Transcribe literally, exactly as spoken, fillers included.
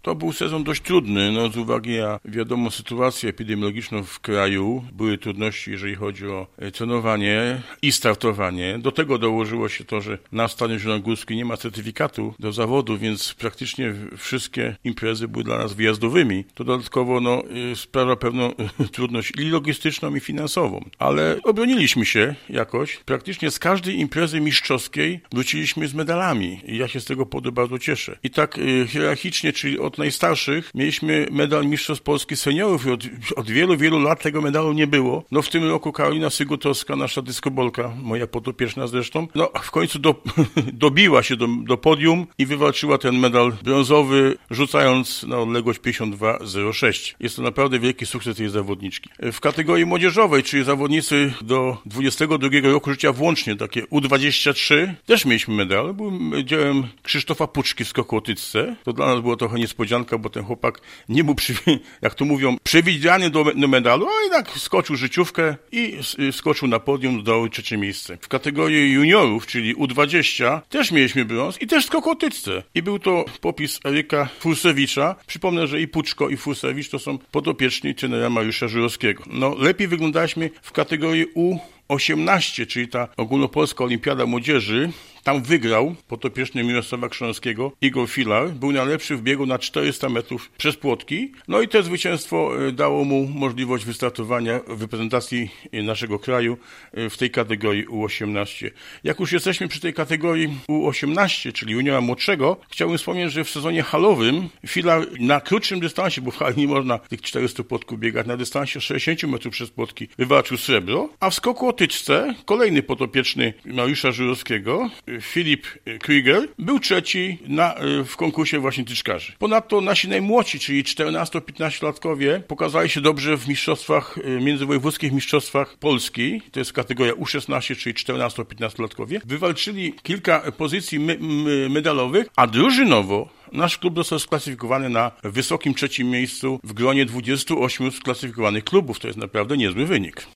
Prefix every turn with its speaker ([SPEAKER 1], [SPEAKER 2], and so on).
[SPEAKER 1] To był sezon dość trudny, no z uwagi na wiadomą sytuację epidemiologiczną w kraju. Były trudności, jeżeli chodzi o trenowanie i startowanie. Do tego dołożyło się to, że na Stadion Zielonogórskim nie ma certyfikatu do zawodu, więc praktycznie wszystkie imprezy były dla nas wyjazdowymi. To dodatkowo no, sprawia pewną trudność i logistyczną, i finansową. Ale obroniliśmy się jakoś. Praktycznie z każdej imprezy mistrzowskiej wróciliśmy z medalami. I ja się z tego powodu bardzo cieszę. I tak y, hierarchicznie, czyli od najstarszych, mieliśmy medal Mistrzostw Polski Seniorów i od, od wielu, wielu lat tego medalu nie było. No w tym roku Karolina Sygutowska, nasza dyskobolka, moja podopieczna zresztą, no w końcu do, dobiła się do, do podium i wywalczyła ten medal brązowy, rzucając na odległość pięćdziesiąt dwa zero sześć. Jest to naprawdę wielki sukces tej zawodniczki. W kategorii młodzieżowej, czyli zawodnicy do dwudziestego drugiego roku życia włącznie, takie U dwadzieścia trzy, też mieliśmy medal. Był dziełem Krzysztofa Puczki w skoku o tyczce. To dla nas było trochę niespodzianka, bo ten chłopak nie był, przy, jak to mówią, przewidziany do, do medalu, a jednak skoczył życiówkę i skoczył na podium, zdobył trzecie miejsce. W kategorii juniorów, czyli U dwadzieścia, też mieliśmy brąz i też skok o tyczce. I był to popis Eryka Fursewicza. Przypomnę, że i Puczko, i Fursewicz to są podopieczni trenera Mariusza Żurowskiego. No, lepiej wyglądaliśmy w kategorii U osiemnaście, czyli ta ogólnopolska olimpiada młodzieży. Tam wygrał podopieczny Mirosława Krząskiego Igor Filar. Był najlepszy w biegu na czterysta metrów przez płotki. No i to zwycięstwo dało mu możliwość wystartowania w reprezentacji naszego kraju w tej kategorii U osiemnaście. Jak już jesteśmy przy tej kategorii U osiemnaście, czyli juniora młodszego, chciałbym wspomnieć, że w sezonie halowym Filar na krótszym dystansie, bo w hali nie można tych czterystu płotków biegać, na dystansie sześćdziesiąt metrów przez płotki wywalczył srebro, a w skoku o tyczce kolejny podopieczny Mariusza Żurowskiego, Filip Krieger, był trzeci na, w konkursie właśnie tyczkarzy. Ponadto nasi najmłodsi, czyli czternasto-piętnastolatkowie, pokazali się dobrze w mistrzostwach, międzywojewódzkich mistrzostwach Polski. To jest kategoria U szesnaście, czyli czternasto-piętnastolatkowie. Wywalczyli kilka pozycji me medalowych, a drużynowo nasz klub został sklasyfikowany na wysokim trzecim miejscu w gronie dwudziestu ośmiu sklasyfikowanych klubów. To jest naprawdę niezły wynik.